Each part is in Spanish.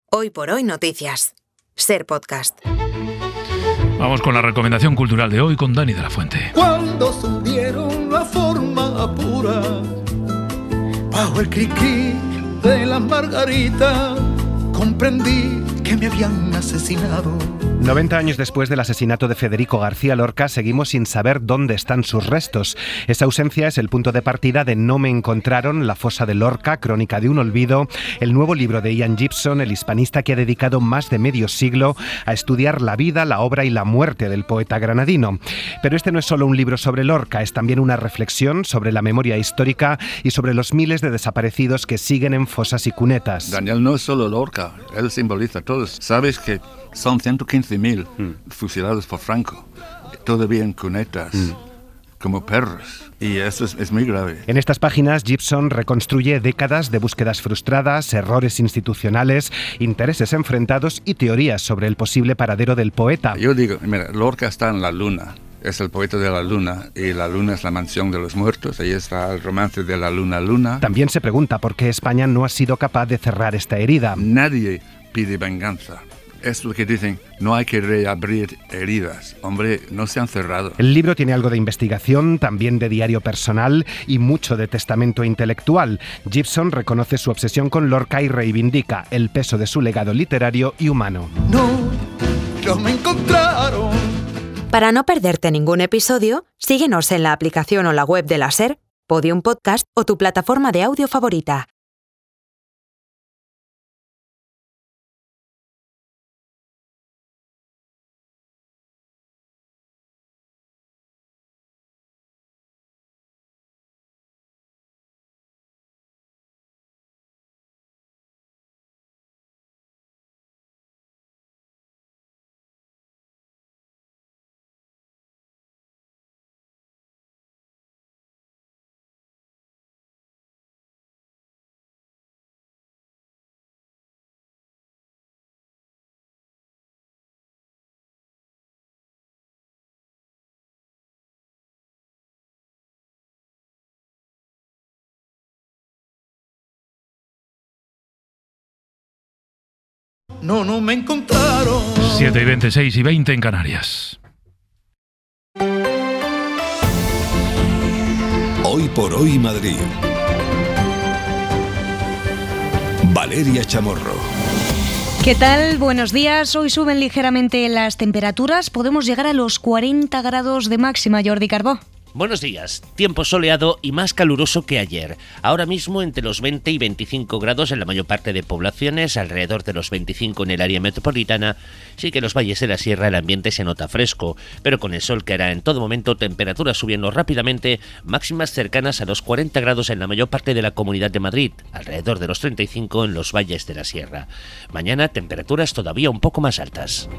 Hoy por hoy noticias. Ser podcast. Vamos con la recomendación cultural de hoy con Dani de la Fuente. Cuando subieron la forma pura, bajo el cri-cri de la margarita, comprendí que me habían asesinado. 90 años después del asesinato de Federico García Lorca, seguimos sin saber dónde están sus restos. Esa ausencia es el punto de partida de No me encontraron, la fosa de Lorca, crónica de un olvido, el nuevo libro de Ian Gibson, el hispanista que ha dedicado más de medio siglo a estudiar la vida, la obra y la muerte del poeta granadino. Pero este no es solo un libro sobre Lorca, es también una reflexión sobre la memoria histórica y sobre los miles de desaparecidos que siguen en fosas y cunetas. Daniel no es solo Lorca, él simboliza a todos. Sabes que son 115.000 fusilados por Franco, todavía en cunetas, como perros. Y eso es muy grave. En estas páginas, Gibson reconstruye décadas de búsquedas frustradas, errores institucionales, intereses enfrentados y teorías sobre el posible paradero del poeta. Yo digo, mira, Lorca está en la luna. Es el poeta de la luna, y la luna es la mansión de los muertos. Ahí está el romance de la luna. También se pregunta por qué España no ha sido capaz de cerrar esta herida. Nadie pide venganza. Es lo que dicen, no hay que reabrir heridas. Hombre, no se han cerrado. El libro tiene algo de investigación, también de diario personal y mucho de testamento intelectual. Gibson reconoce su obsesión con Lorca y reivindica el peso de su legado literario y humano. No me encontraron. Para no perderte ningún episodio, síguenos en la aplicación o la web de la SER, Podium Podcast o tu plataforma de audio favorita. No me encontraron. 7:20, 6:20 en Canarias. Hoy por hoy Madrid. Valeria Chamorro. ¿Qué tal? Buenos días. Hoy suben ligeramente las temperaturas. Podemos llegar a los 40 grados de máxima, Jordi Carbó. Buenos días. Tiempo soleado y más caluroso que ayer. Ahora mismo entre los 20 y 25 grados en la mayor parte de poblaciones, alrededor de los 25 en el área metropolitana. Sí que en los valles de la sierra el ambiente se nota fresco, pero con el sol que hará en todo momento, temperaturas subiendo rápidamente, máximas cercanas a los 40 grados en la mayor parte de la Comunidad de Madrid, alrededor de los 35 en los valles de la sierra. Mañana temperaturas todavía un poco más altas.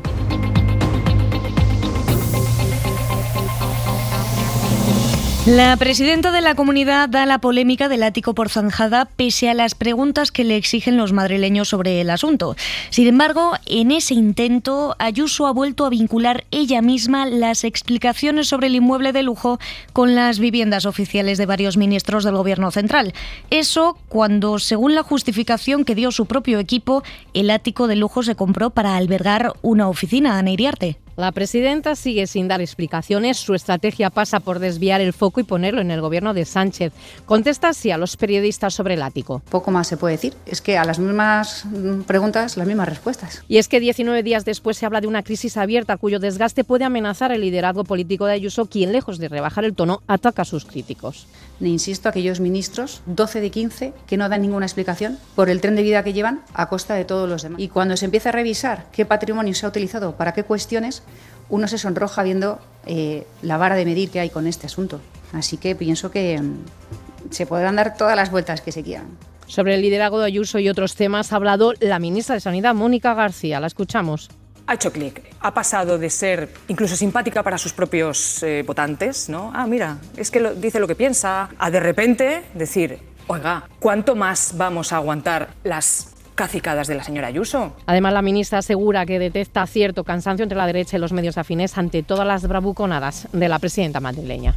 La presidenta de la comunidad da la polémica del ático por zanjada pese a las preguntas que le exigen los madrileños sobre el asunto. Sin embargo, en ese intento, Ayuso ha vuelto a vincular ella misma las explicaciones sobre el inmueble de lujo con las viviendas oficiales de varios ministros del Gobierno central. Eso cuando, según la justificación que dio su propio equipo, el ático de lujo se compró para albergar una oficina. Ana Iriarte. La presidenta sigue sin dar explicaciones. Su estrategia pasa por desviar el foco y ponerlo en el gobierno de Sánchez. Contesta así a los periodistas sobre el ático. Poco más se puede decir. Es que a las mismas preguntas, las mismas respuestas. Y es que 19 días después se habla de una crisis abierta cuyo desgaste puede amenazar el liderazgo político de Ayuso, quien, lejos de rebajar el tono, ataca a sus críticos. Le insisto a aquellos ministros, 12 de 15, que no dan ninguna explicación por el tren de vida que llevan a costa de todos los demás. Y cuando se empieza a revisar qué patrimonio se ha utilizado para qué cuestiones, uno se sonroja viendo la vara de medir que hay con este asunto. Así que pienso que se podrán dar todas las vueltas que se quieran. Sobre el liderazgo de Ayuso y otros temas ha hablado la ministra de Sanidad, Mónica García. La escuchamos. Ha hecho clic. Ha pasado de ser incluso simpática para sus propios votantes, ¿no? Ah, mira, es que dice lo que piensa. A de repente decir, oiga, ¿cuánto más vamos a aguantar las cacicadas de la señora Ayuso? Además, la ministra asegura que detecta cierto cansancio entre la derecha y los medios afines ante todas las bravuconadas de la presidenta madrileña.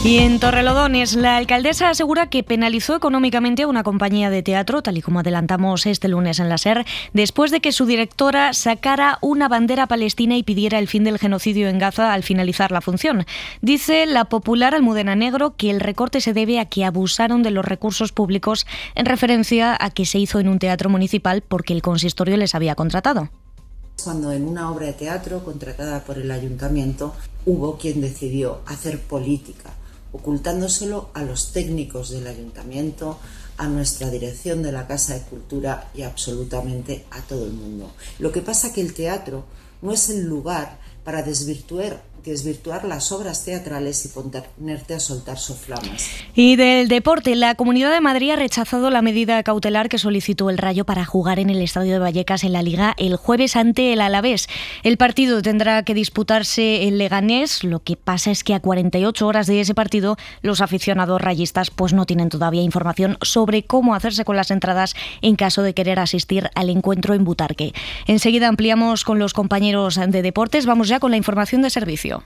Y en Torrelodones, la alcaldesa asegura que penalizó económicamente a una compañía de teatro, tal y como adelantamos este lunes en la SER, después de que su directora sacara una bandera palestina y pidiera el fin del genocidio en Gaza al finalizar la función. Dice la popular Almudena Negro que el recorte se debe a que abusaron de los recursos públicos en referencia a que se hizo en un teatro municipal porque el consistorio les había contratado. Cuando en una obra de teatro contratada por el ayuntamiento hubo quien decidió hacer política, ocultándoselo a los técnicos del ayuntamiento, a nuestra dirección de la Casa de Cultura y absolutamente a todo el mundo. Lo que pasa que el teatro no es el lugar para desvirtuar las obras teatrales y ponerte a soltar soflamas. Y del deporte, la Comunidad de Madrid ha rechazado la medida cautelar que solicitó el Rayo para jugar en el Estadio de Vallecas en la Liga el jueves ante el Alavés. El partido tendrá que disputarse en Leganés. Lo que pasa es que a 48 horas de ese partido, los aficionados rayistas pues no tienen todavía información sobre cómo hacerse con las entradas en caso de querer asistir al encuentro en Butarque. Enseguida ampliamos con los compañeros de deportes. Vamos ya con la información de servicio.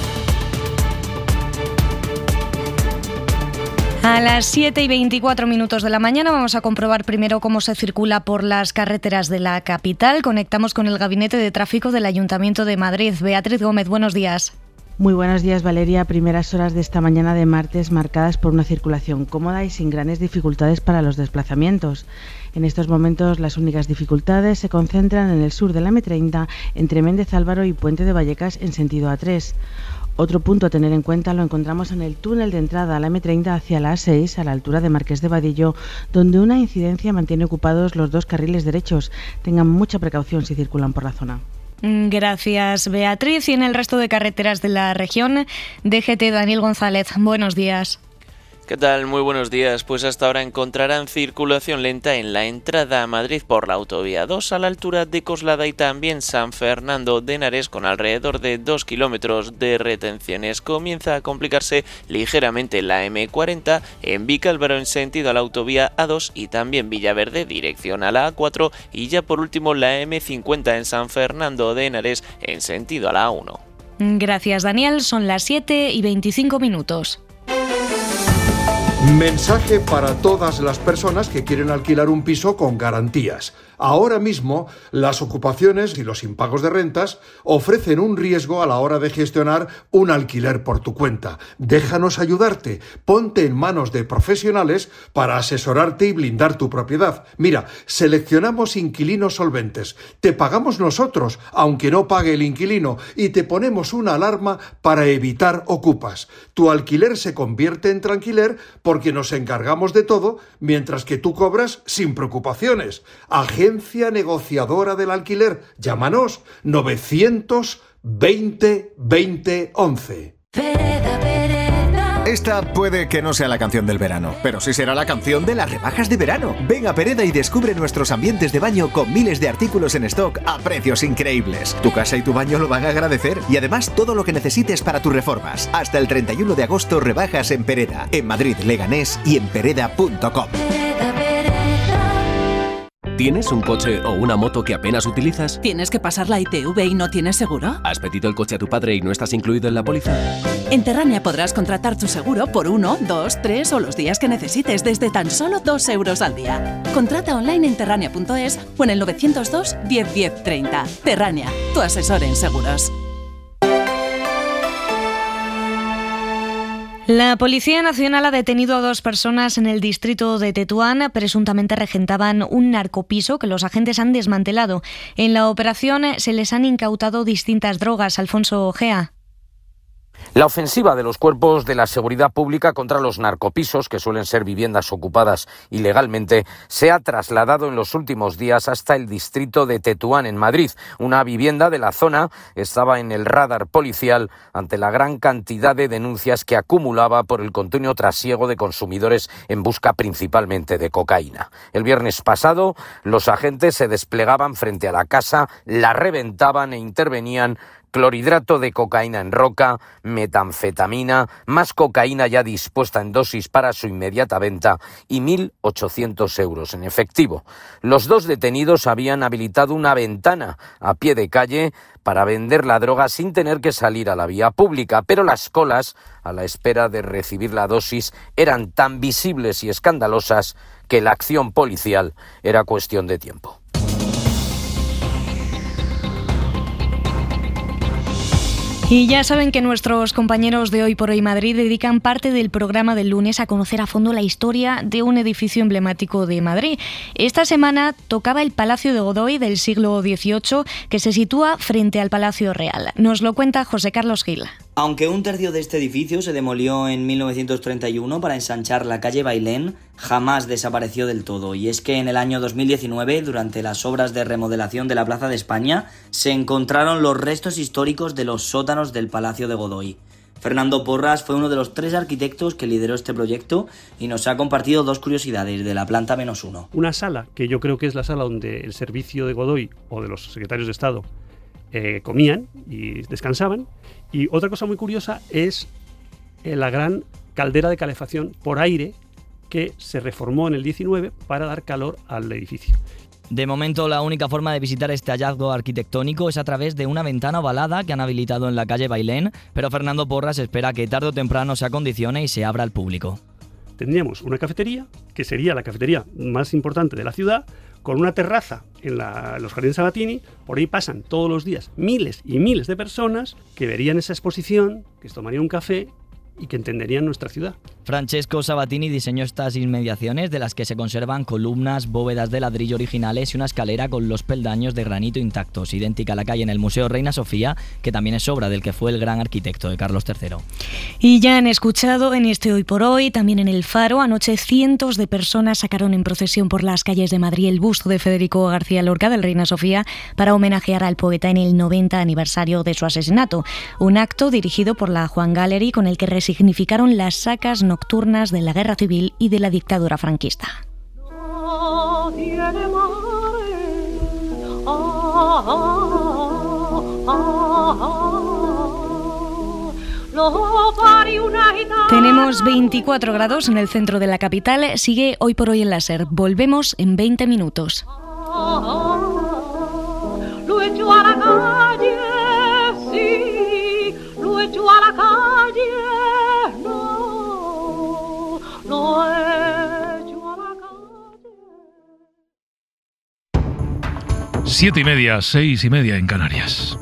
A las 7:24 de la mañana vamos a comprobar primero cómo se circula por las carreteras de la capital. Conectamos con el Gabinete de Tráfico del Ayuntamiento de Madrid. Beatriz Gómez, buenos días. Muy buenos días, Valeria. Primeras horas de esta mañana de martes marcadas por una circulación cómoda y sin grandes dificultades para los desplazamientos. En estos momentos las únicas dificultades se concentran en el sur de la M30, entre Méndez Álvaro y Puente de Vallecas en sentido A3. Otro punto a tener en cuenta lo encontramos en el túnel de entrada a la M30 hacia la A6, a la altura de Marqués de Vadillo, donde una incidencia mantiene ocupados los dos carriles derechos. Tengan mucha precaución si circulan por la zona. Gracias, Beatriz. Y en el resto de carreteras de la región, DGT Daniel González, buenos días. ¿Qué tal? Muy buenos días. Pues hasta ahora encontrarán circulación lenta en la entrada a Madrid por la autovía 2 a la altura de Coslada y también San Fernando de Henares con alrededor de 2 kilómetros de retenciones. Comienza a complicarse ligeramente la M40 en Vicálvaro en sentido a la autovía A2 y también Villaverde dirección a la A4 y ya por último la M50 en San Fernando de Henares en sentido a la A1. Gracias, Daniel. Son las 7:25. Mensaje para todas las personas que quieren alquilar un piso con garantías. Ahora mismo, las ocupaciones y los impagos de rentas ofrecen un riesgo a la hora de gestionar un alquiler por tu cuenta. Déjanos ayudarte. Ponte en manos de profesionales para asesorarte y blindar tu propiedad. Mira, seleccionamos inquilinos solventes. Te pagamos nosotros, aunque no pague el inquilino, y te ponemos una alarma para evitar ocupas. Tu alquiler se convierte en tranquiler porque nos encargamos de todo, mientras que tú cobras sin preocupaciones. Agencia negociadora del alquiler. Llámanos 920 20 11. Esta puede que no sea la canción del verano, pero sí será la canción de las rebajas de verano. Ven a Pereda y descubre nuestros ambientes de baño con miles de artículos en stock a precios increíbles. Tu casa y tu baño lo van a agradecer y además todo lo que necesites para tus reformas. Hasta el 31 de agosto rebajas en Pereda, en Madrid, Leganés y en pereda.com. ¿Tienes un coche o una moto que apenas utilizas? ¿Tienes que pasar la ITV y no tienes seguro? ¿Has pedido el coche a tu padre y no estás incluido en la póliza? En Terrania podrás contratar tu seguro por 1, 2, 3 o los días que necesites desde tan solo 2 euros al día. Contrata online en terrania.es o en el 902 10 10 30. Terrania, tu asesor en seguros. La Policía Nacional ha detenido a 2 personas en el distrito de Tetuán. Presuntamente regentaban un narcopiso que los agentes han desmantelado. En la operación se les han incautado distintas drogas. Alfonso Gea. La ofensiva de los cuerpos de la seguridad pública contra los narcopisos, que suelen ser viviendas ocupadas ilegalmente, se ha trasladado en los últimos días hasta el distrito de Tetuán, en Madrid. Una vivienda de la zona estaba en el radar policial ante la gran cantidad de denuncias que acumulaba por el continuo trasiego de consumidores en busca principalmente de cocaína. El viernes pasado, los agentes se desplegaban frente a la casa, la reventaban e intervenían clorhidrato de cocaína en roca, metanfetamina, más cocaína ya dispuesta en dosis para su inmediata venta y 1.800 euros en efectivo. Los dos detenidos habían habilitado una ventana a pie de calle para vender la droga sin tener que salir a la vía pública, pero las colas a la espera de recibir la dosis eran tan visibles y escandalosas que la acción policial era cuestión de tiempo. Y ya saben que nuestros compañeros de Hoy por Hoy Madrid dedican parte del programa del lunes a conocer a fondo la historia de un edificio emblemático de Madrid. Esta semana tocaba el Palacio de Godoy del siglo XVIII, que se sitúa frente al Palacio Real. Nos lo cuenta José Carlos Gil. Aunque un tercio de este edificio se demolió en 1931 para ensanchar la calle Bailén, jamás desapareció del todo. Y es que en el año 2019, durante las obras de remodelación de la Plaza de España, se encontraron los restos históricos de los sótanos del Palacio de Godoy. Fernando Porras fue uno de los 3 arquitectos que lideró este proyecto y nos ha compartido 2 curiosidades de la planta -1. Una sala, que yo creo que es la sala donde el servicio de Godoy o de los secretarios de Estado comían y descansaban. Y otra cosa muy curiosa es la gran caldera de calefacción por aire que se reformó en el 19 para dar calor al edificio. De momento, la única forma de visitar este hallazgo arquitectónico es a través de una ventana ovalada que han habilitado en la calle Bailén, pero Fernando Porras espera que tarde o temprano se acondicione y se abra al público. Tendríamos una cafetería, que sería la cafetería más importante de la ciudad, con una terraza en los Jardines Sabatini. Por ahí pasan todos los días miles y miles de personas que verían esa exposición, que tomarían un café y que entenderían nuestra ciudad. Francesco Sabatini diseñó estas inmediaciones, de las que se conservan columnas, bóvedas de ladrillo originales y una escalera con los peldaños de granito intactos, idéntica a la que hay en el Museo Reina Sofía, que también es obra del que fue el gran arquitecto de Carlos III. Y ya han escuchado en este Hoy por Hoy, también en El Faro, anoche cientos de personas sacaron en procesión por las calles de Madrid el busto de Federico García Lorca del Reina Sofía para homenajear al poeta en el 90 aniversario de su asesinato. Un acto dirigido por la Juan Gallery con el que resignificaron las sacas nocturnas de la Guerra Civil y de la dictadura franquista. Tenemos 24 grados en el centro de la capital. Sigue Hoy por Hoy en la SER. Volvemos en 20 minutos. Lo echo a la calle, sí, lo echo a la calle. Lo echo a la calle. 7:30, 6:30 en Canarias.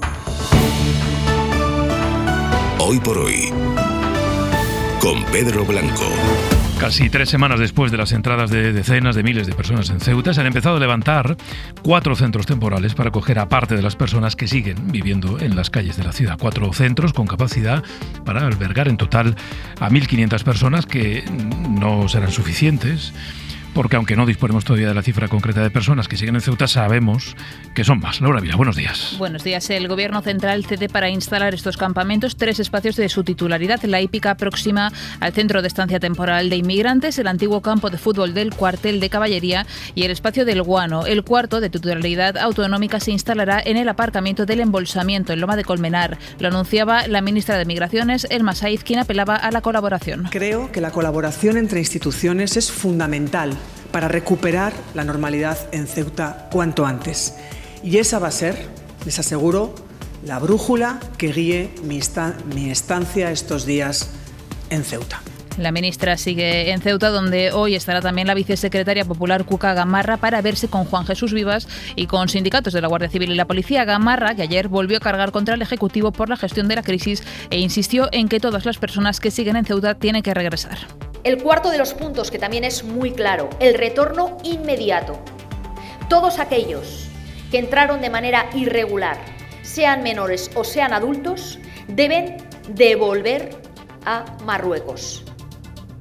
Hoy por Hoy, con Pedro Blanco. Casi 3 semanas después de las entradas de decenas de miles de personas en Ceuta, se han empezado a levantar 4 centros temporales para acoger a parte de las personas que siguen viviendo en las calles de la ciudad. 4 centros con capacidad para albergar en total a 1.500 personas, que no serán suficientes, porque aunque no disponemos todavía de la cifra concreta de personas que siguen en Ceuta, sabemos que son más. Laura Vila, buenos días. Buenos días. El Gobierno Central cede para instalar estos campamentos 3 espacios de su titularidad: la hípica próxima al Centro de Estancia Temporal de Inmigrantes, el antiguo campo de fútbol del Cuartel de Caballería y el espacio del Guano. El cuarto, de titularidad autonómica, se instalará en el aparcamiento del Embolsamiento, en Loma de Colmenar. Lo anunciaba la ministra de Migraciones, Elma Saiz, quien apelaba a la colaboración. Creo que la colaboración entre instituciones es fundamental para recuperar la normalidad en Ceuta cuanto antes. Y esa va a ser, les aseguro, la brújula que guíe mi estancia estos días en Ceuta. La ministra sigue en Ceuta, donde hoy estará también la vicesecretaria popular Cuca Gamarra para verse con Juan Jesús Vivas y con sindicatos de la Guardia Civil y la Policía. Gamarra, que ayer volvió a cargar contra el Ejecutivo por la gestión de la crisis e insistió en que todas las personas que siguen en Ceuta tienen que regresar. El cuarto de los puntos, que también es muy claro, el retorno inmediato. Todos aquellos que entraron de manera irregular, sean menores o sean adultos, deben devolver a Marruecos.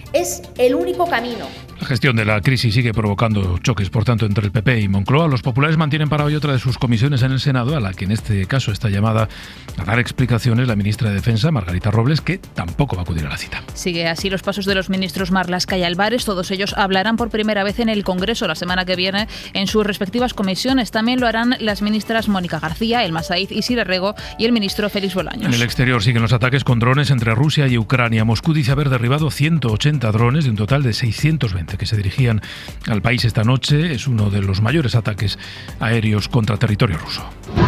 Es el único camino. La gestión de la crisis sigue provocando choques, por tanto, entre el PP y Moncloa. Los populares mantienen para hoy otra de sus comisiones en el Senado, a la que en este caso está llamada a dar explicaciones la ministra de Defensa, Margarita Robles, que tampoco va a acudir a la cita. Sigue así los pasos de los ministros Marlaska y Álvarez. Todos ellos hablarán por primera vez en el Congreso la semana que viene en sus respectivas comisiones. También lo harán las ministras Mónica García, Elma Saiz, Isidre Rego y el ministro Félix Bolaños. En el exterior siguen los ataques con drones entre Rusia y Ucrania. Moscú dice haber derribado 180 drones de un total de 620 que se dirigían al país esta noche. Es uno de los mayores ataques aéreos contra territorio ruso.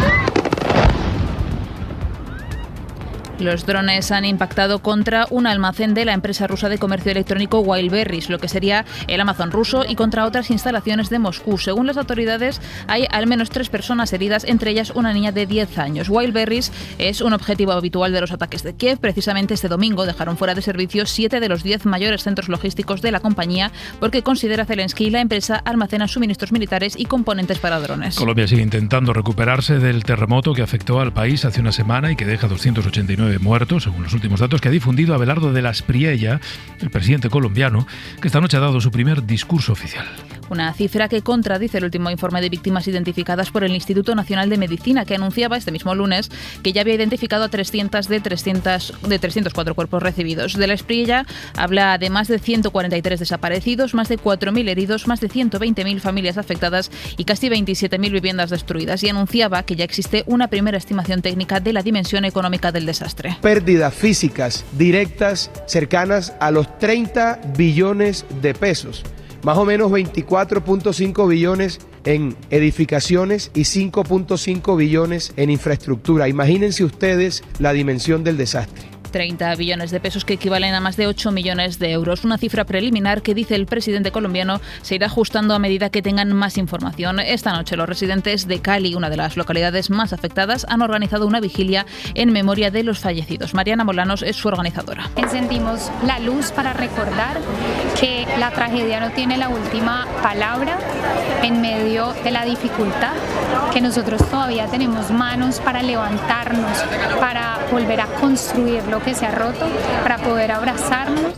Los drones han impactado contra un almacén de la empresa rusa de comercio electrónico Wildberries, lo que sería el Amazon ruso, y contra otras instalaciones de Moscú. Según las autoridades, hay al menos 3 personas heridas, entre ellas una niña de 10 años. Wildberries es un objetivo habitual de los ataques de Kiev. Precisamente este domingo dejaron fuera de servicio 7 de los 10 mayores centros logísticos de la compañía, porque considera Zelensky la empresa almacena suministros militares y componentes para drones. Colombia sigue intentando recuperarse del terremoto que afectó al país hace una semana y que deja 289 muertos, según los últimos datos que ha difundido Abelardo de la Espriella, el presidente colombiano, que esta noche ha dado su primer discurso oficial. Una cifra que contradice el último informe de víctimas identificadas por el Instituto Nacional de Medicina, que anunciaba este mismo lunes que ya había identificado a 300 de 304 cuerpos recibidos. De la Espriella habla de más de 143 desaparecidos, más de 4.000 heridos, más de 120.000 familias afectadas y casi 27.000 viviendas destruidas, y anunciaba que ya existe una primera estimación técnica de la dimensión económica del desastre. Pérdidas físicas directas cercanas a los 30 billones de pesos. Más o menos 24.5 billones en edificaciones y 5.5 billones en infraestructura. Imagínense ustedes la dimensión del desastre. 30 billones de pesos que equivalen a más de 8 millones de euros. Una cifra preliminar que, dice el presidente colombiano, se irá ajustando a medida que tengan más información. Esta noche los residentes de Cali, una de las localidades más afectadas, han organizado una vigilia en memoria de los fallecidos. Mariana Molanos es su organizadora. Encendimos la luz para recordar que la tragedia no tiene la última palabra en medio de la dificultad, que nosotros todavía tenemos manos para levantarnos, para volver a construir lo que se ha roto, para poder abrazarnos.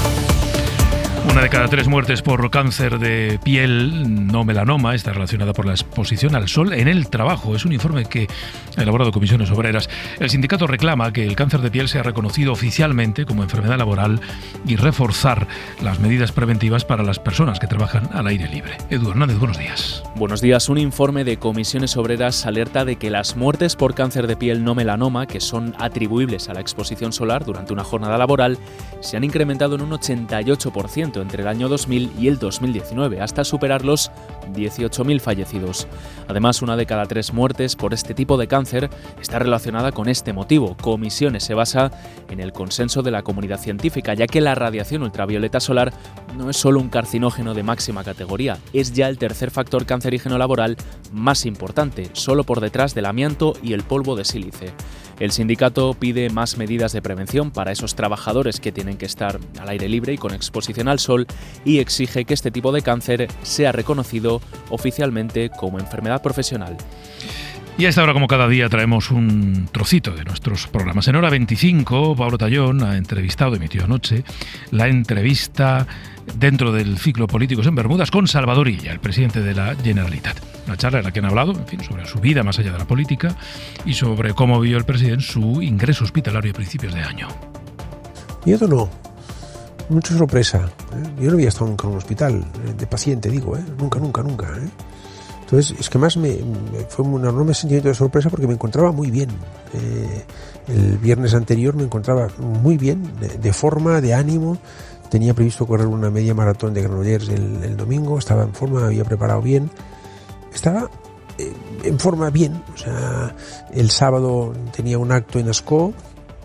Una de cada 3 muertes por cáncer de piel, no melanoma, está relacionada por la exposición al sol en el trabajo. Es un informe que ha elaborado Comisiones Obreras. El sindicato reclama que el cáncer de piel sea reconocido oficialmente como enfermedad laboral y reforzar las medidas preventivas para las personas que trabajan al aire libre. Edu Hernández, buenos días. Buenos días. Un informe de Comisiones Obreras alerta de que las muertes por cáncer de piel no melanoma, que son atribuibles a la exposición solar durante una jornada laboral, se han incrementado en un 88% entre el año 2000 y el 2019, hasta superar los 18.000 fallecidos. Además, una de cada 3 muertes por este tipo de cáncer está relacionada con este motivo. Comisiones se basa en el consenso de la comunidad científica, ya que la radiación ultravioleta solar no es solo un carcinógeno de máxima categoría, es ya el tercer factor cancerígeno laboral más importante, solo por detrás del amianto y el polvo de sílice. El sindicato pide más medidas de prevención para esos trabajadores que tienen que estar al aire libre y con exposición al sol, y exige que este tipo de cáncer sea reconocido oficialmente como enfermedad profesional. Y a esta hora, como cada día, traemos un trocito de nuestros programas. En hora 25, Pablo Tallón ha emitió anoche, la entrevista dentro del ciclo Políticos en Bermudas con Salvador Illa, el presidente de la Generalitat. Una charla en la que han hablado, en fin, sobre su vida más allá de la política y sobre cómo vio el presidente su ingreso hospitalario a principios de año. Miedo no, mucha sorpresa. Yo no había estado nunca en un hospital de paciente, nunca. Entonces, es que más fue un enorme sentimiento de sorpresa porque me encontraba muy bien. El viernes anterior me encontraba muy bien, de forma, de ánimo. Tenía previsto correr una media maratón de Granollers el domingo, estaba en forma, había preparado bien. Estaba en forma bien. O sea, el sábado tenía un acto en Ascó.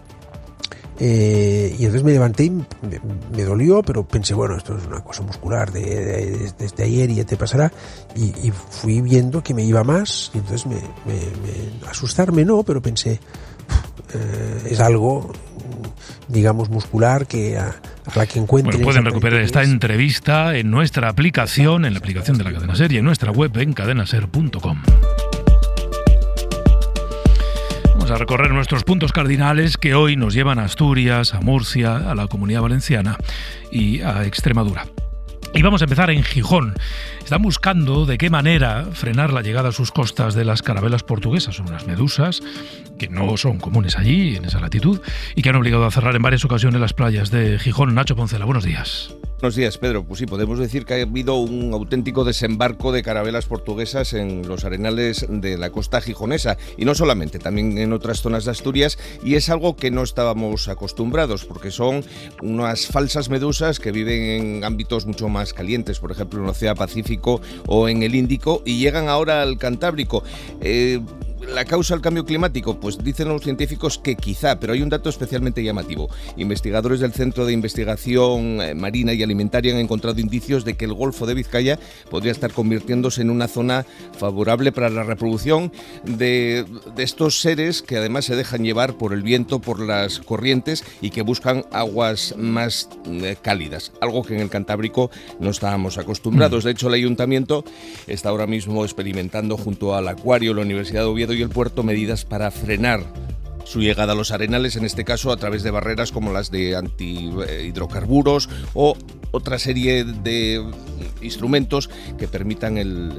Y entonces me levanté y me dolió, pero pensé, bueno, esto es una cosa muscular desde ayer y ya te pasará, y fui viendo que me iba más, y entonces asustarme no, pero pensé, es algo, digamos, muscular que a la que encuentren. Bueno, pueden recuperar esta entrevista en nuestra aplicación, en la aplicación de la Cadena Ser, y en nuestra web en cadenaser.com. Vamos a recorrer nuestros puntos cardinales que hoy nos llevan a Asturias, a Murcia, a la Comunidad Valenciana y a Extremadura. Y vamos a empezar en Gijón. Están buscando de qué manera frenar la llegada a sus costas de las carabelas portuguesas. Son unas medusas que no son comunes allí, en esa latitud, y que han obligado a cerrar en varias ocasiones las playas de Gijón. Nacho Poncela, buenos días. Buenos días, Pedro. Pues sí, podemos decir que ha habido un auténtico desembarco de carabelas portuguesas en los arenales de la costa gijonesa, y no solamente, también en otras zonas de Asturias, y es algo que no estábamos acostumbrados, porque son unas falsas medusas que viven en ámbitos mucho más calientes, por ejemplo en el Océano Pacífico o en el Índico, y llegan ahora al Cantábrico. ¿La causa del cambio climático? Pues dicen los científicos que quizá, pero hay un dato especialmente llamativo. Investigadores del Centro de Investigación Marina y Alimentaria han encontrado indicios de que el Golfo de Vizcaya podría estar convirtiéndose en una zona favorable para la reproducción de estos seres que además se dejan llevar por el viento, por las corrientes, y que buscan aguas más cálidas, algo que en el Cantábrico no estábamos acostumbrados. De hecho, el Ayuntamiento está ahora mismo experimentando junto al Acuario, la Universidad de Oviedo y el puerto medidas para frenar su llegada a los arenales, en este caso a través de barreras como las de antihidrocarburos o otra serie de instrumentos que permitan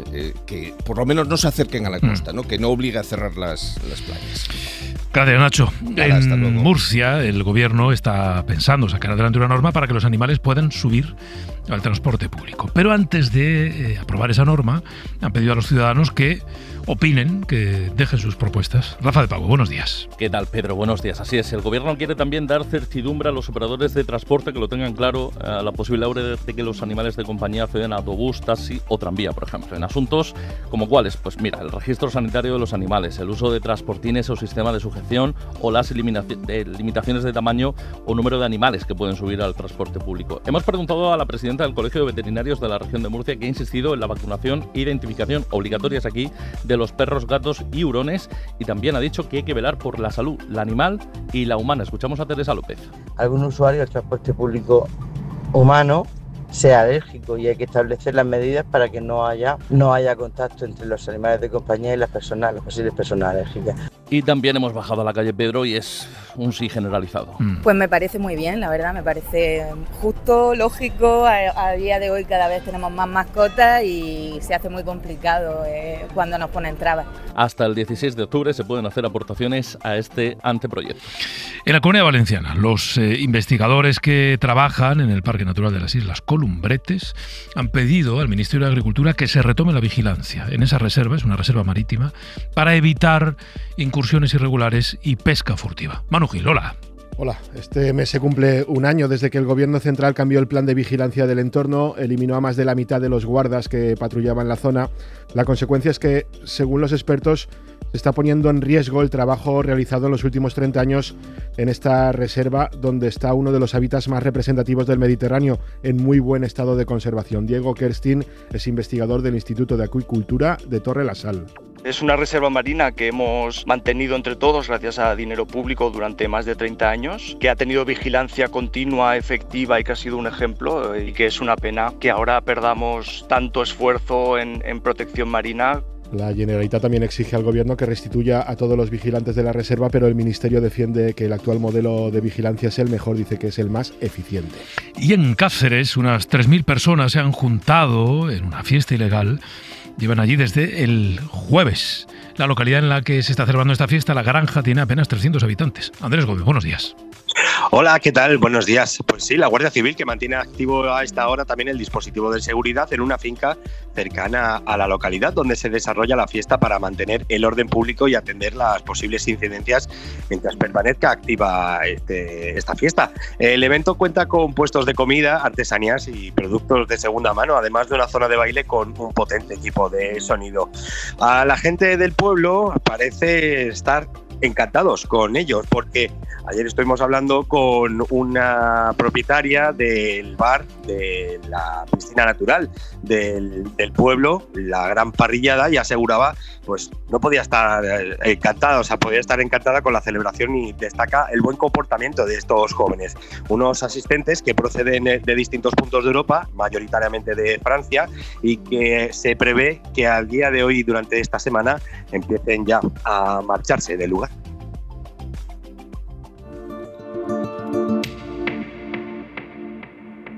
que por lo menos no se acerquen a la costa, ¿no? Que no obligue a cerrar las playas. Gracias, Nacho. En Murcia, el gobierno está pensando sacar adelante una norma para que los animales puedan subir al transporte público. Pero antes de aprobar esa norma, han pedido a los ciudadanos que opinen, que dejen sus propuestas. Rafa de Pago, buenos días. ¿Qué tal, Pedro? Buenos días. Así es, el gobierno quiere también dar certidumbre a los operadores de transporte, que lo tengan claro, a la posibilidad de que los animales de compañía acceden a autobús, taxi o tranvía, por ejemplo. En asuntos como cuáles, pues mira, el registro sanitario de los animales, el uso de transportines o sistema de sujeción, o las limitaciones de tamaño o número de animales que pueden subir al transporte público. Hemos preguntado a la presidenta del Colegio de Veterinarios de la región de Murcia, que ha insistido en la vacunación e identificación obligatorias aquí de los perros, gatos y hurones, y también ha dicho que hay que velar por la salud, la animal y la humana. Escuchamos a Teresa López. Algún usuario del transporte público humano sea alérgico, y hay que establecer las medidas para que no haya contacto entre los animales de compañía y las posibles personas alérgicas. Y también hemos bajado a la calle, Pedro, y es un sí generalizado. Pues me parece muy bien, la verdad, me parece justo, lógico. A día de hoy cada vez tenemos más mascotas y se hace muy complicado cuando nos ponen trabas. Hasta el 16 de octubre se pueden hacer aportaciones a este anteproyecto. En la Comunidad Valenciana, los investigadores que trabajan en el Parque Natural de las Islas Columbretes han pedido al Ministerio de Agricultura que se retome la vigilancia en esa reserva, es una reserva marítima, para evitar incursiones irregulares y pesca furtiva. Manu Gil, hola. Hola, este mes se cumple un año desde que el Gobierno central cambió el plan de vigilancia del entorno, eliminó a más de la mitad de los guardas que patrullaban la zona. La consecuencia es que, según los expertos, se está poniendo en riesgo el trabajo realizado en los últimos 30 años en esta reserva, donde está uno de los hábitats más representativos del Mediterráneo, en muy buen estado de conservación. Diego Kerstin es investigador del Instituto de Acuicultura de Torre la Sal. Es una reserva marina que hemos mantenido entre todos gracias a dinero público durante más de 30 años, que ha tenido vigilancia continua, efectiva y que ha sido un ejemplo, y que es una pena que ahora perdamos tanto esfuerzo en protección marina. La Generalitat también exige al Gobierno que restituya a todos los vigilantes de la reserva, pero el Ministerio defiende que el actual modelo de vigilancia es el mejor, dice que es el más eficiente. Y en Cáceres, unas 3.000 personas se han juntado en una fiesta ilegal. Llevan allí desde el jueves. La localidad en la que se está celebrando esta fiesta, La Granja, tiene apenas 300 habitantes. Andrés Gómez, buenos días. Hola, ¿qué tal? Buenos días. Pues sí, la Guardia Civil, que mantiene activo a esta hora también el dispositivo de seguridad en una finca cercana a la localidad donde se desarrolla la fiesta, para mantener el orden público y atender las posibles incidencias mientras permanezca activa esta fiesta. El evento cuenta con puestos de comida, artesanías y productos de segunda mano, además de una zona de baile con un potente equipo de sonido. A la gente del pueblo parece estar encantados con ellos, porque ayer estuvimos hablando con una propietaria del bar de la piscina natural del pueblo, la Gran Parrillada, y aseguraba, pues no podía estar encantada, podía estar encantada con la celebración, y destaca el buen comportamiento de estos jóvenes, unos asistentes que proceden de distintos puntos de Europa, mayoritariamente de Francia, y que se prevé que al día de hoy, durante esta semana, empiecen ya a marcharse del lugar.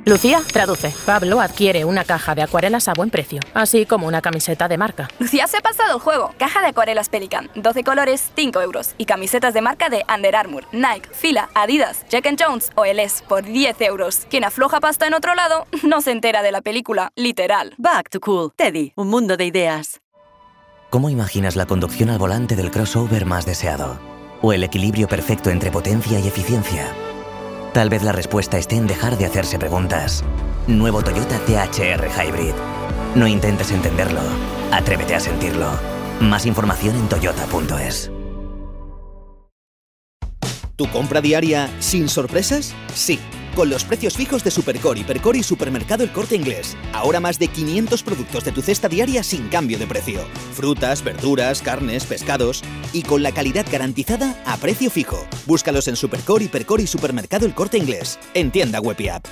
Lucía, traduce. Pablo adquiere una caja de acuarelas a buen precio, así como una camiseta de marca. Lucía se ha pasado el juego. Caja de acuarelas Pelican, 12 colores, 5 euros. Y camisetas de marca de Under Armour, Nike, Fila, Adidas, Jack & Jones o LS por 10 euros. Quien afloja pasta en otro lado no se entera de la película, literal. Back to Cool. Teddy, un mundo de ideas. ¿Cómo imaginas la conducción al volante del crossover más deseado? ¿O el equilibrio perfecto entre potencia y eficiencia? Tal vez la respuesta esté en dejar de hacerse preguntas. Nuevo Toyota CHR Hybrid. No intentes entenderlo, atrévete a sentirlo. Más información en toyota.es. ¿Tu compra diaria sin sorpresas? Sí, con los precios fijos de Supercore, Hipercore y Supermercado El Corte Inglés. Ahora más de 500 productos de tu cesta diaria sin cambio de precio. Frutas, verduras, carnes, pescados y con la calidad garantizada a precio fijo. Búscalos en Supercore, Hipercore y Supermercado El Corte Inglés. En tienda web y app.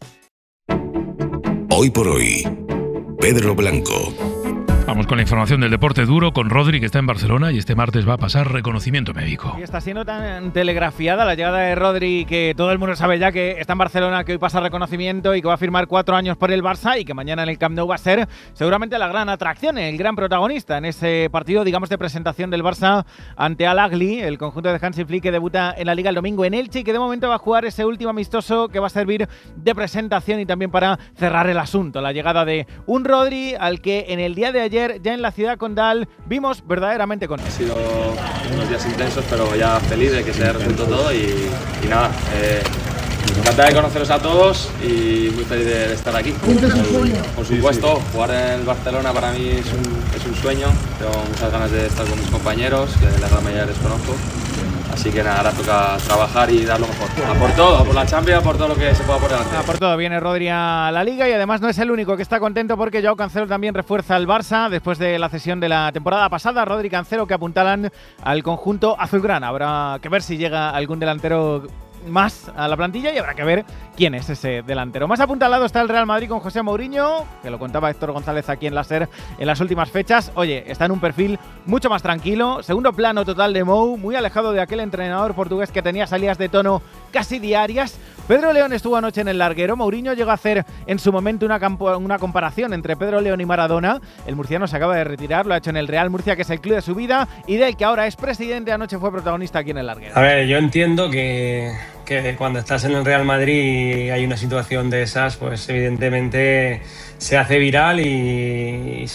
Hoy por hoy, Pedro Blanco. Vamos con la información del deporte duro con Rodri, que está en Barcelona y este martes va a pasar reconocimiento médico. Y está siendo tan telegrafiada la llegada de Rodri que todo el mundo sabe ya que está en Barcelona, que hoy pasa reconocimiento y que va a firmar 4 años por el Barça y que mañana en el Camp Nou va a ser seguramente la gran atracción, el gran protagonista en ese partido, digamos, de presentación del Barça ante Al Ahly, el conjunto de Hansi Flick que debuta en la Liga el domingo en Elche y que de momento va a jugar ese último amistoso que va a servir de presentación y también para cerrar el asunto. La llegada de un Rodri al que en el día de ayer ya en la ciudad condal vimos verdaderamente con él. Ha sido unos días intensos, pero ya feliz de que se haya resuelto todo y nada, encantado de conoceros a todos y muy feliz de estar aquí. Por supuesto, jugar en el Barcelona para mí es un sueño, tengo muchas ganas de estar con mis compañeros, que la gran mayoría les conozco. Así que nada, ahora toca trabajar y dar lo mejor. A por todo, a por la Champions, a por todo lo que se pueda por delante. A por todo, viene Rodri a la Liga y además no es el único que está contento porque Joao Cancelo también refuerza al Barça después de la cesión de la temporada pasada. Rodri y Cancelo que apuntalan al conjunto azulgrana. Habrá que ver si llega algún delantero más a la plantilla y habrá que ver quién es ese delantero. Más apuntalado está el Real Madrid con José Mourinho, que lo contaba Héctor González aquí en la SER en las últimas fechas. Oye, está en un perfil mucho más tranquilo, segundo plano total de Mou, muy alejado de aquel entrenador portugués que tenía salidas de tono casi diarias. Pedro León estuvo anoche en el larguero. Mourinho llegó a hacer en su momento una comparación entre Pedro León y Maradona. El murciano se acaba de retirar, lo ha hecho en el Real Murcia, que es el club de su vida y del que ahora es presidente. Anoche fue protagonista aquí en el larguero. A ver, yo entiendo que cuando estás en el Real Madrid y hay una situación de esas, pues evidentemente se hace viral y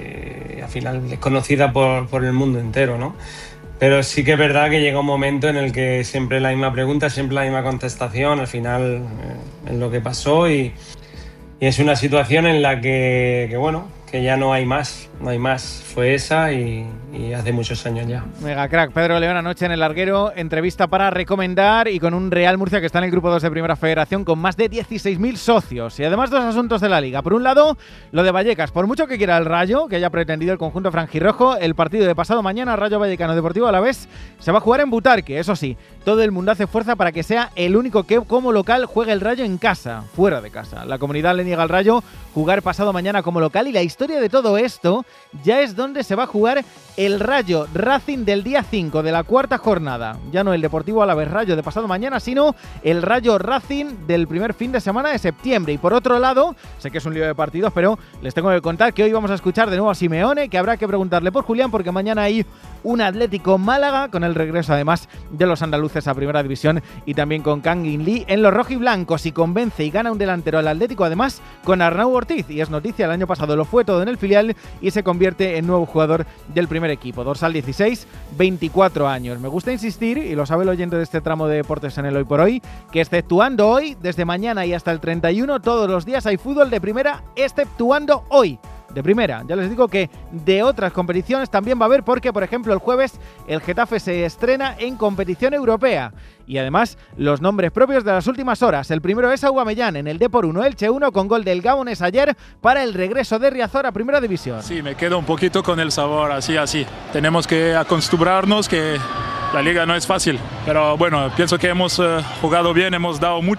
al final es conocida por el mundo entero, ¿no? Pero sí que es verdad que llega un momento en el que siempre la misma pregunta, siempre la misma contestación, al final es lo que pasó y es una situación en la que bueno, que ya no hay más, fue esa y hace muchos años ya. Mega crack, Pedro León anoche en el larguero, entrevista para recomendar y con un Real Murcia que está en el grupo 2 de Primera Federación con más de 16.000 socios y además dos asuntos de la Liga. Por un lado, lo de Vallecas, por mucho que quiera el Rayo, que haya pretendido el conjunto franjirrojo, el partido de pasado mañana, Rayo Vallecano Deportivo Alavés, se va a jugar en Butarque, eso sí, todo el mundo hace fuerza para que sea el único que como local juegue el Rayo en casa, fuera de casa. La comunidad le niega al Rayo jugar pasado mañana como local y la historia de todo esto ya es donde se va a jugar el Rayo Racing del día 5 de la cuarta jornada. Ya no el Deportivo Alavés Rayo de pasado mañana, sino el Rayo Racing del primer fin de semana de septiembre. Y por otro lado, sé que es un lío de partidos, pero les tengo que contar que hoy vamos a escuchar de nuevo a Simeone, que habrá que preguntarle por Julián, porque mañana hay un Atlético Málaga, con el regreso además de los andaluces a Primera División y también con Kang In Lee en los rojiblancos, y convence y gana un delantero al Atlético, además con Arnau Ortiz, y es noticia, el año pasado lo fue todo en el filial y se convierte en nuevo jugador del primer equipo. Dorsal 16, 24 años. Me gusta insistir, y lo sabe el oyente de este tramo de deportes en el Hoy por Hoy, que exceptuando hoy, desde mañana y hasta el 31, todos los días hay fútbol de primera, exceptuando hoy. De primera, ya les digo que de otras competiciones también va a haber, porque por ejemplo el jueves el Getafe se estrena en competición europea y además los nombres propios de las últimas horas. El primero es Aubameyang en el Depor 1, Elche 1, con gol del Gabones ayer para el regreso de Riazor a Primera División. Sí, me quedo un poquito con el sabor así. Tenemos que acostumbrarnos que la liga no es fácil, pero bueno, pienso que hemos jugado bien, hemos dado mucho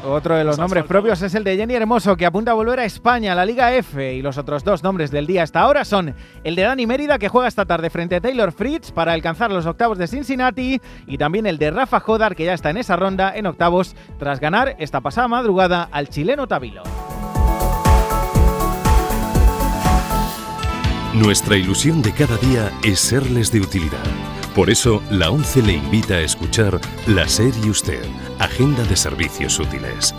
Otro de los nombres propios es el de Jenny Hermoso, que apunta a volver a España, a la Liga F. Y los otros dos nombres del día hasta ahora son el de Dani Mérida, que juega esta tarde frente a Taylor Fritz para alcanzar los octavos de Cincinnati, y también el de Rafa Jodar, que ya está en esa ronda en octavos tras ganar esta pasada madrugada al chileno Tabilo. Nuestra ilusión de cada día es serles de utilidad. Por eso, la ONCE le invita a escuchar La SER y Usted, Agenda de Servicios Útiles.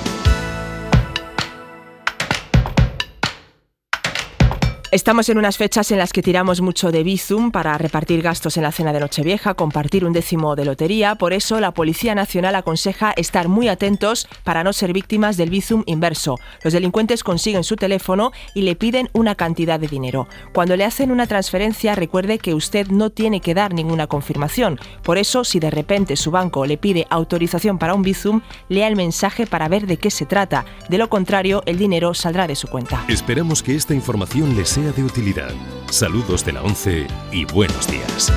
Estamos en unas fechas en las que tiramos mucho de Bizum para repartir gastos en la cena de Nochevieja, compartir un décimo de lotería. Por eso, la Policía Nacional aconseja estar muy atentos para no ser víctimas del Bizum inverso. Los delincuentes consiguen su teléfono y le piden una cantidad de dinero. Cuando le hacen una transferencia, recuerde que usted no tiene que dar ninguna confirmación. Por eso, si de repente su banco le pide autorización para un Bizum, lea el mensaje para ver de qué se trata. De lo contrario, el dinero saldrá de su cuenta. Esperamos que esta información les sea de utilidad. Saludos de la ONCE y buenos días.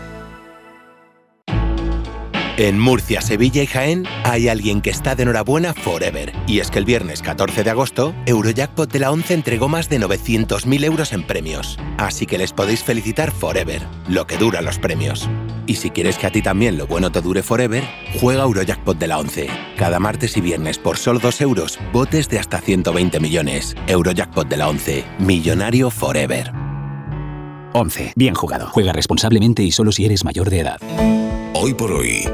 En Murcia, Sevilla y Jaén hay alguien que está de enhorabuena forever. Y es que el viernes 14 de agosto, Eurojackpot de la ONCE entregó más de 900.000 euros en premios. Así que les podéis felicitar forever, lo que duran los premios. Y si quieres que a ti también lo bueno te dure forever, juega Eurojackpot de la ONCE. Cada martes y viernes por solo 2 euros, botes de hasta 120 millones. Eurojackpot de la ONCE, millonario forever. 11. Bien jugado. Juega responsablemente y solo si eres mayor de edad. Hoy por hoy,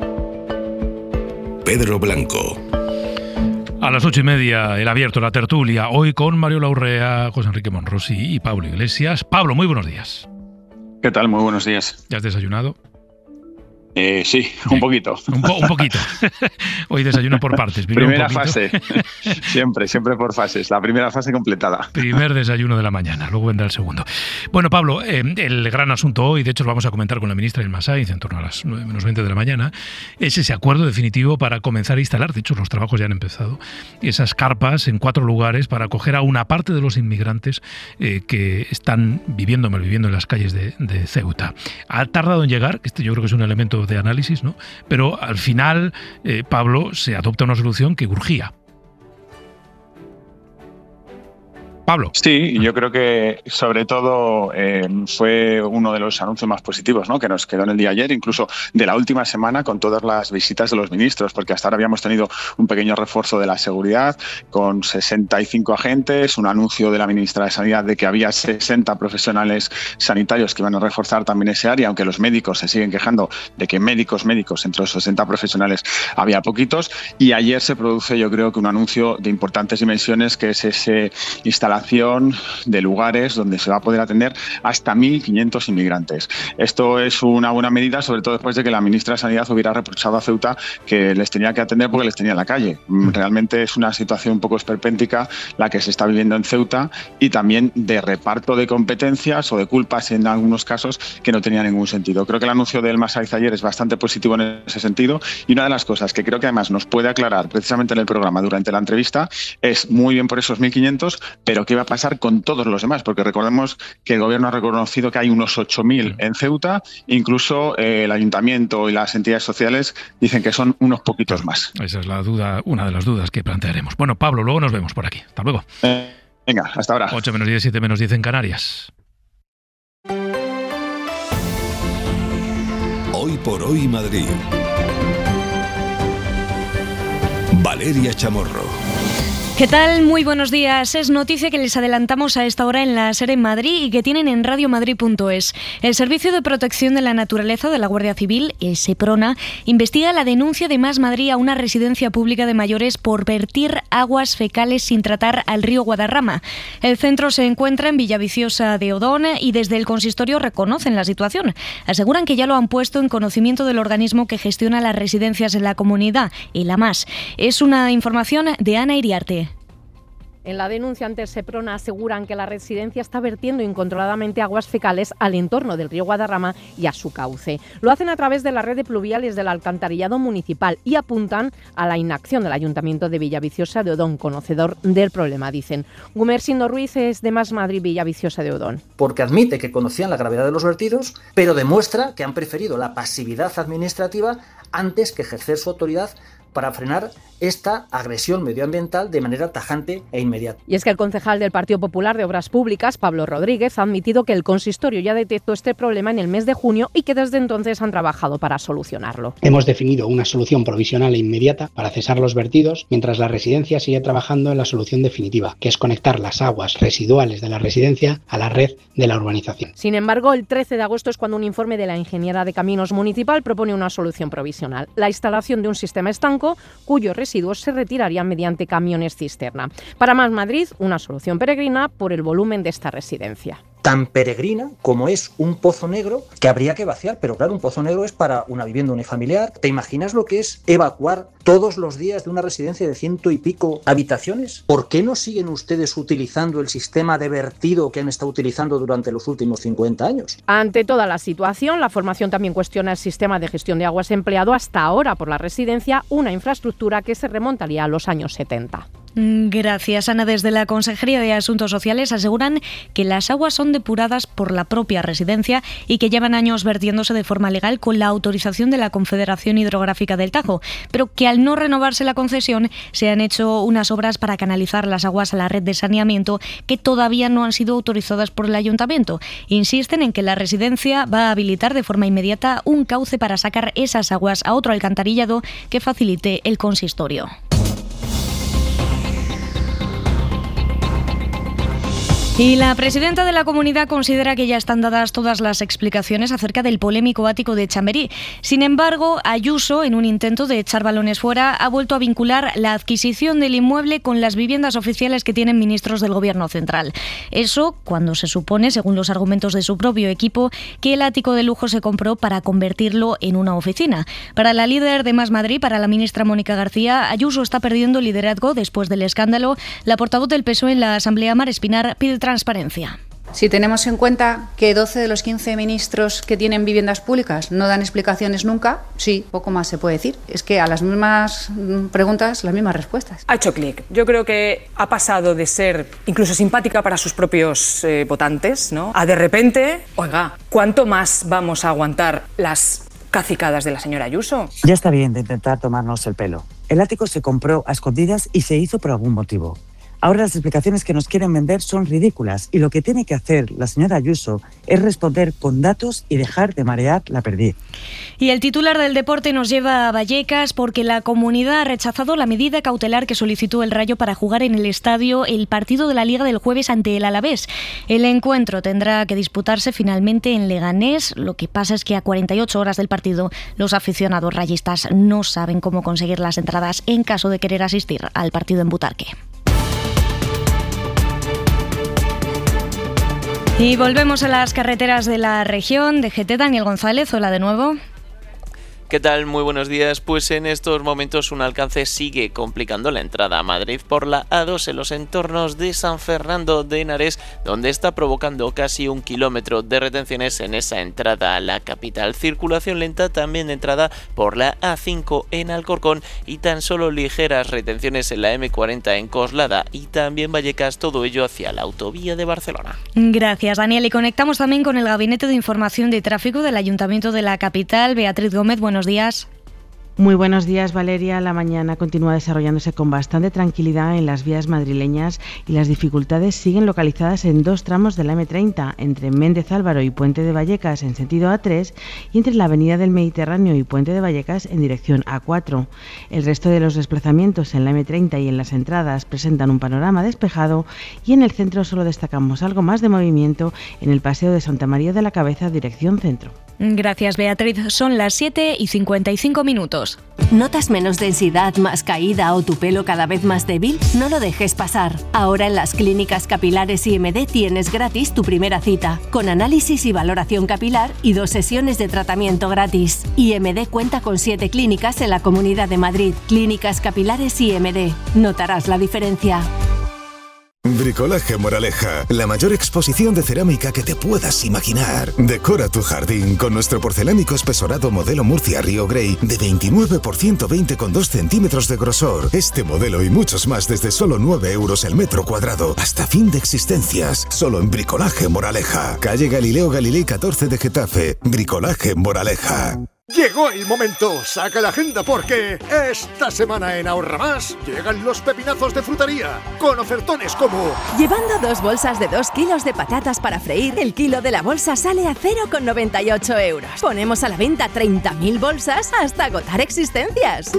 Pedro Blanco. A las 8:30, el abierto, la tertulia, hoy con Mario Laurrea, José Enrique Monrosi y Pablo Iglesias. Pablo, muy buenos días. ¿Qué tal? Muy buenos días. ¿Ya has desayunado? Sí, un poquito. Un poquito. Hoy desayuno por partes. Primera fase. siempre por fases. La primera fase completada. Primer desayuno de la mañana, luego vendrá el segundo. Bueno, Pablo, el gran asunto hoy, de hecho lo vamos a comentar con la ministra Ilma Sainz en torno a las 9:20 de la mañana, es ese acuerdo definitivo para comenzar a instalar, de hecho los trabajos ya han empezado, esas carpas en 4 lugares para acoger a una parte de los inmigrantes que están malviviendo en las calles de Ceuta. Ha tardado en llegar, este yo creo que es un elemento de análisis, ¿no? Pero al final, Pablo, se adopta una solución que urgía. Pablo. Sí, yo creo que sobre todo fue uno de los anuncios más positivos, ¿no?, que nos quedó en el día de ayer, incluso de la última semana con todas las visitas de los ministros, porque hasta ahora habíamos tenido un pequeño refuerzo de la seguridad con 65 agentes, un anuncio de la ministra de Sanidad de que había 60 profesionales sanitarios que iban a reforzar también ese área, aunque los médicos se siguen quejando de que médicos entre los 60 profesionales había poquitos, y ayer se produce yo creo que un anuncio de importantes dimensiones, que es ese instalación de lugares donde se va a poder atender hasta 1.500 inmigrantes. Esto es una buena medida, sobre todo después de que la ministra de Sanidad hubiera reprochado a Ceuta que les tenía que atender porque les tenía en la calle. Realmente es una situación un poco esperpéntica la que se está viviendo en Ceuta, y también de reparto de competencias o de culpas en algunos casos que no tenía ningún sentido. Creo que el anuncio de Ilma Sainz ayer es bastante positivo en ese sentido, y una de las cosas que creo que además nos puede aclarar precisamente en el programa durante la entrevista es muy bien por esos 1.500, pero qué va a pasar con todos los demás, porque recordemos que el gobierno ha reconocido que hay unos 8.000 en Ceuta, incluso el ayuntamiento y las entidades sociales dicen que son unos poquitos más. Esa es la duda, una de las dudas que plantearemos. Bueno, Pablo, luego nos vemos por aquí. Hasta luego. Venga, hasta ahora. 8:10, 7:10 en Canarias. Hoy por hoy Madrid. Valeria Chamorro. ¿Qué tal? Muy buenos días. Es noticia que les adelantamos a esta hora en la SER en Madrid y que tienen en radiomadrid.es. El Servicio de Protección de la Naturaleza de la Guardia Civil, el SEPRONA, investiga la denuncia de Más Madrid a una residencia pública de mayores por vertir aguas fecales sin tratar al río Guadarrama. El centro se encuentra en Villaviciosa de Odón y desde el consistorio reconocen la situación. Aseguran que ya lo han puesto en conocimiento del organismo que gestiona las residencias en la comunidad, el AMAS. Es una información de Ana Iriarte. En la denuncia ante SEPRONA aseguran que la residencia está vertiendo incontroladamente aguas fecales al entorno del río Guadarrama y a su cauce. Lo hacen a través de la red de pluviales del alcantarillado municipal y apuntan a la inacción del Ayuntamiento de Villaviciosa de Odón, conocedor del problema, dicen. Gumersindo Ruiz es de Más Madrid Villaviciosa de Odón. Porque admite que conocían la gravedad de los vertidos, pero demuestra que han preferido la pasividad administrativa antes que ejercer su autoridad para frenar esta agresión medioambiental de manera tajante e inmediata. Y es que el concejal del Partido Popular de Obras Públicas, Pablo Rodríguez, ha admitido que el consistorio ya detectó este problema en el mes de junio y que desde entonces han trabajado para solucionarlo. Hemos definido una solución provisional e inmediata para cesar los vertidos, mientras la residencia sigue trabajando en la solución definitiva, que es conectar las aguas residuales de la residencia a la red de la urbanización. Sin embargo, el 13 de agosto es cuando un informe de la Ingeniera de Caminos Municipal propone una solución provisional: la instalación de un sistema estanco cuyos residuos se retirarían mediante camiones cisterna. Para Más Madrid, una solución peregrina por el volumen de esta residencia. Tan peregrina como es un pozo negro que habría que vaciar, pero claro, un pozo negro es para una vivienda unifamiliar. ¿Te imaginas lo que es evacuar todos los días de una residencia de 100 y pico habitaciones? ¿Por qué no siguen ustedes utilizando el sistema de vertido que han estado utilizando durante los últimos 50 años? Ante toda la situación, la formación también cuestiona el sistema de gestión de aguas empleado hasta ahora por la residencia, una infraestructura que se remontaría a los años 70. Gracias, Ana. Desde la Consejería de Asuntos Sociales aseguran que las aguas son depuradas por la propia residencia y que llevan años vertiéndose de forma legal con la autorización de la Confederación Hidrográfica del Tajo, pero que al no renovarse la concesión se han hecho unas obras para canalizar las aguas a la red de saneamiento que todavía no han sido autorizadas por el Ayuntamiento. Insisten en que la residencia va a habilitar de forma inmediata un cauce para sacar esas aguas a otro alcantarillado que facilite el consistorio. Y la presidenta de la comunidad considera que ya están dadas todas las explicaciones acerca del polémico ático de Chamberí. Sin embargo, Ayuso, en un intento de echar balones fuera, ha vuelto a vincular la adquisición del inmueble con las viviendas oficiales que tienen ministros del Gobierno central. Eso cuando se supone, según los argumentos de su propio equipo, que el ático de lujo se compró para convertirlo en una oficina. Para la líder de Más Madrid, para la ministra Mónica García, Ayuso está perdiendo liderazgo después del escándalo. La portavoz del PSOE en la Asamblea, Mar Espinar, pide transparencia. Si tenemos en cuenta que 12 de los 15 ministros que tienen viviendas públicas no dan explicaciones nunca, sí, poco más se puede decir. Es que a las mismas preguntas, las mismas respuestas. Ha hecho clic. Yo creo que ha pasado de ser incluso simpática para sus propios votantes, ¿no?, a de repente, oiga, ¿cuánto más vamos a aguantar las cacicadas de la señora Ayuso? Ya está bien de intentar tomarnos el pelo. El ático se compró a escondidas y se hizo por algún motivo. Ahora las explicaciones que nos quieren vender son ridículas y lo que tiene que hacer la señora Ayuso es responder con datos y dejar de marear la perdiz. Y el titular del deporte nos lleva a Vallecas porque la comunidad ha rechazado la medida cautelar que solicitó el Rayo para jugar en el estadio el partido de la Liga del jueves ante el Alavés. El encuentro tendrá que disputarse finalmente en Leganés. Lo que pasa es que a 48 horas del partido los aficionados rayistas no saben cómo conseguir las entradas en caso de querer asistir al partido en Butarque. Y volvemos a las carreteras de la región. DGT, Daniel González, hola de nuevo. ¿Qué tal? Muy buenos días. Pues en estos momentos un alcance sigue complicando la entrada a Madrid por la A2 en los entornos de San Fernando de Henares, donde está provocando casi 1 kilómetro de retenciones en esa entrada a la capital. Circulación lenta también de entrada por la A5 en Alcorcón y tan solo ligeras retenciones en la M40 en Coslada y también Vallecas, todo ello hacia la autovía de Barcelona. Gracias, Daniel. Y conectamos también con el Gabinete de Información de Tráfico del Ayuntamiento de la capital. Beatriz Gómez, buenos días. Muy buenos días, Valeria. La mañana continúa desarrollándose con bastante tranquilidad en las vías madrileñas y las dificultades siguen localizadas en 2 tramos de la M30, entre Méndez Álvaro y Puente de Vallecas en sentido A3 y entre la Avenida del Mediterráneo y Puente de Vallecas en dirección A4. El resto de los desplazamientos en la M30 y en las entradas presentan un panorama despejado y en el centro solo destacamos algo más de movimiento en el Paseo de Santa María de la Cabeza, dirección centro. Gracias, Beatriz. Son las 7:55. ¿Notas menos densidad, más caída o tu pelo cada vez más débil? No lo dejes pasar. Ahora en las clínicas capilares IMD tienes gratis tu primera cita, con análisis y valoración capilar y 2 sesiones de tratamiento gratis. IMD cuenta con 7 clínicas en la Comunidad de Madrid. Clínicas capilares IMD. Notarás la diferencia. Bricolaje Moraleja, la mayor exposición de cerámica que te puedas imaginar. Decora tu jardín con nuestro porcelánico espesorado modelo Murcia Río Grey de 29 por 120,2 centímetros de grosor. Este modelo y muchos más desde solo 9 euros el metro cuadrado. Hasta fin de existencias. Solo en Bricolaje Moraleja. Calle Galileo Galilei 14 de Getafe. Bricolaje Moraleja. Llegó el momento, saca la agenda porque esta semana en Ahorra Más llegan los pepinazos de frutería con ofertones como... Llevando 2 bolsas de 2 kilos de patatas para freír, el kilo de la bolsa sale a 0,98 euros. Ponemos a la venta 30.000 bolsas hasta agotar existencias.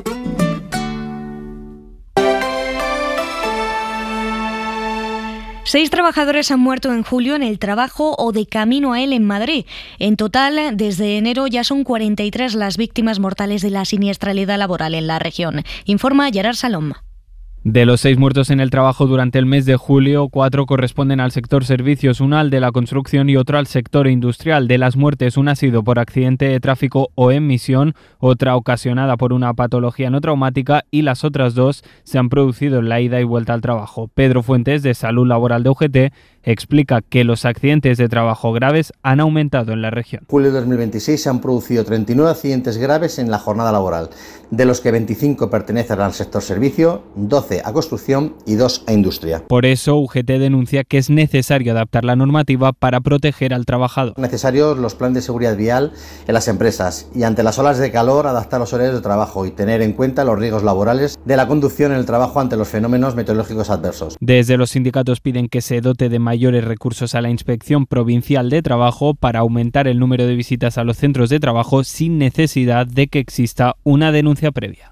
6 trabajadores han muerto en julio en el trabajo o de camino a él en Madrid. En total, desde enero ya son 43 las víctimas mortales de la siniestralidad laboral en la región, informa Gerard Salom. De los 6 muertos en el trabajo durante el mes de julio, 4 corresponden al sector servicios, una al de la construcción y otro al sector industrial. De las muertes, una ha sido por accidente de tráfico o en misión, otra ocasionada por una patología no traumática y las otras 2 se han producido en la ida y vuelta al trabajo. Pedro Fuentes, de Salud Laboral de UGT, explica que los accidentes de trabajo graves han aumentado en la región. En julio de 2026 se han producido 39 accidentes graves en la jornada laboral, de los que 25 pertenecen al sector servicio, 12 a construcción y 2 a industria. Por eso, UGT denuncia que es necesario adaptar la normativa para proteger al trabajador. Necesarios los planes de seguridad vial en las empresas y ante las olas de calor adaptar los horarios de trabajo y tener en cuenta los riesgos laborales de la conducción en el trabajo ante los fenómenos meteorológicos adversos. Desde los sindicatos piden que se dote de mayores recursos a la Inspección Provincial de Trabajo para aumentar el número de visitas a los centros de trabajo sin necesidad de que exista una denuncia previa.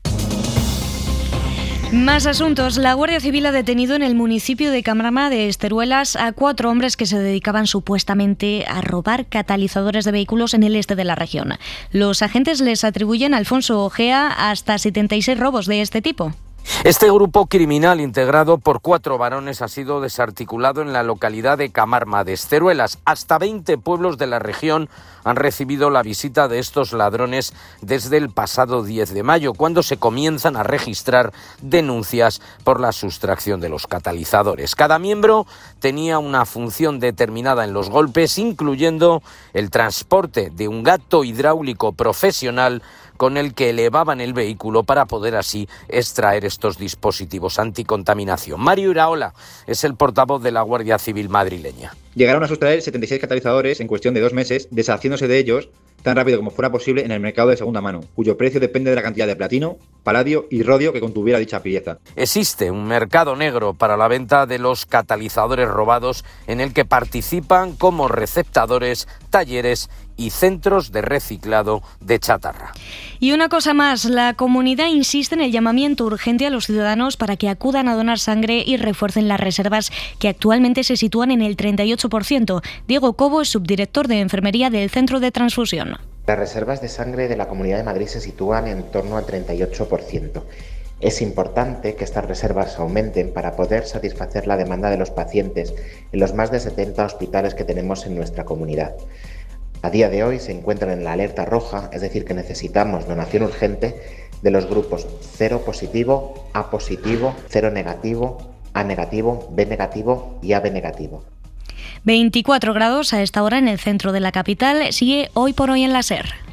Más asuntos. La Guardia Civil ha detenido en el municipio de Camarma de Esteruelas a 4 hombres que se dedicaban supuestamente a robar catalizadores de vehículos en el este de la región. Los agentes les atribuyen a Alfonso Ojea hasta 76 robos de este tipo. Este grupo criminal integrado por 4 varones ha sido desarticulado en la localidad de Camarma de Esteruelas. Hasta 20 pueblos de la región han recibido la visita de estos ladrones desde el pasado 10 de mayo, cuando se comienzan a registrar denuncias por la sustracción de los catalizadores. Cada miembro tenía una función determinada en los golpes, incluyendo el transporte de un gato hidráulico profesional con el que elevaban el vehículo para poder así extraer estos dispositivos anticontaminación. Mario Iraola es el portavoz de la Guardia Civil madrileña. Llegaron a sustraer 76 catalizadores en cuestión de 2 meses, deshaciéndose de ellos tan rápido como fuera posible en el mercado de segunda mano, cuyo precio depende de la cantidad de platino, paladio y rodio que contuviera dicha pieza. Existe un mercado negro para la venta de los catalizadores robados en el que participan como receptadores, talleres y centros de reciclado de chatarra. Y una cosa más, la comunidad insiste en el llamamiento urgente a los ciudadanos para que acudan a donar sangre y refuercen las reservas que actualmente se sitúan en el 38%. Diego Cobo es subdirector de enfermería del Centro de Transfusión. Las reservas de sangre de la Comunidad de Madrid se sitúan en torno al 38%. Es importante que estas reservas aumenten para poder satisfacer la demanda de los pacientes en los más de 70 hospitales que tenemos en nuestra comunidad. A día de hoy se encuentran en la alerta roja, es decir, que necesitamos donación urgente de los grupos 0 positivo, A positivo, 0 negativo, A negativo, B negativo y AB negativo. 24 grados a esta hora en el centro de la capital. Sigue Hoy por Hoy en la SER.